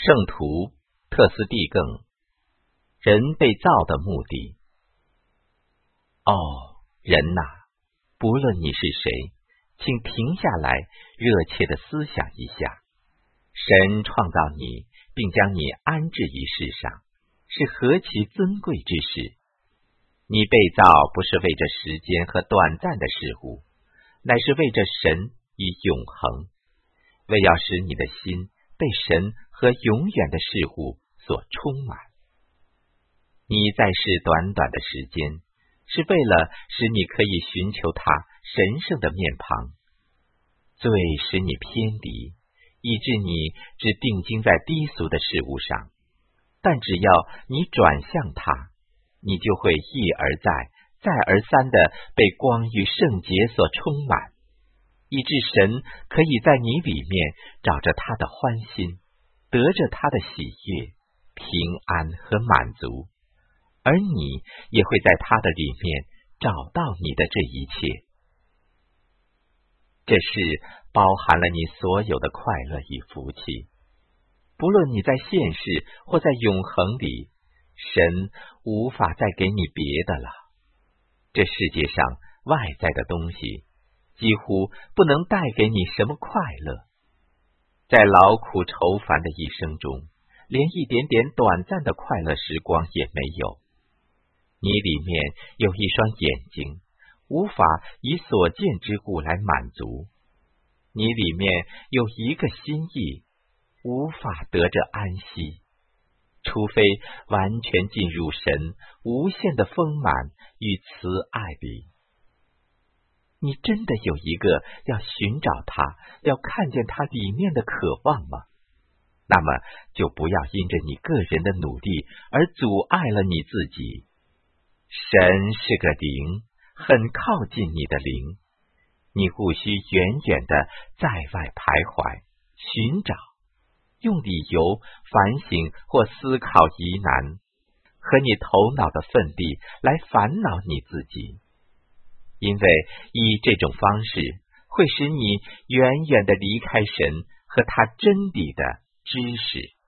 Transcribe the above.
圣徒特斯蒂更，人被造的目的。哦，人哪，不论你是谁，请停下来，热切地思想一下。神创造你，并将你安置于世上，是何其尊贵之事！你被造不是为着时间和短暂的事物，乃是为着神与永恒，为要使你的心被神和永远的事物所充满。你在世短短的时间，是为了使你可以寻求他神圣的面庞。罪使你偏离，以致你只定睛在低俗的事物上，但只要你转向他，你就会一而再，再而三地被光与圣洁所充满，以致神可以在你里面找着他的欢心，得着他的喜悦、平安和满足，而你也会在他的里面找到你的这一切。这事包含了你所有的快乐与福气，不论你在现世或在永恒里，神无法再给你别的了。这世界上外在的东西几乎不能带给你什么快乐。在劳苦愁烦的一生中，连一点点短暂的快乐时光也没有。你里面有一双眼睛，无法以所见之物来满足；你里面有一个心意，无法得着安息，除非完全进入神无限的丰满与慈爱里。你真的有一个要寻找他，要看见他里面的渴望吗？那么就不要因着你个人的努力而阻碍了你自己。神是个灵，很靠近你的灵，你务须远远的在外徘徊，寻找，用理由、反省或思考疑难，和你头脑的奋力来烦恼你自己，因为以这种方式会使你远远的离开神和他真理的知识。